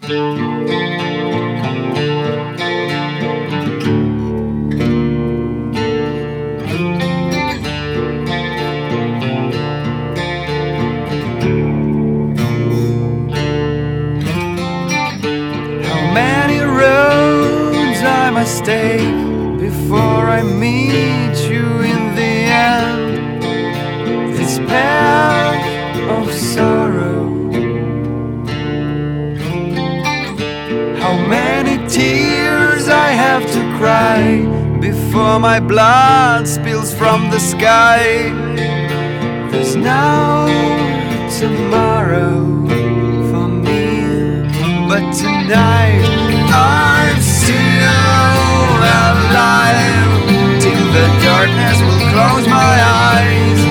must take before I meet you in the end. This path of sorrow. How many tears I have to cry before my blood spills from the sky. There's no tomorrow for me, but tonight I'm still alive till the darkness will close my eyes.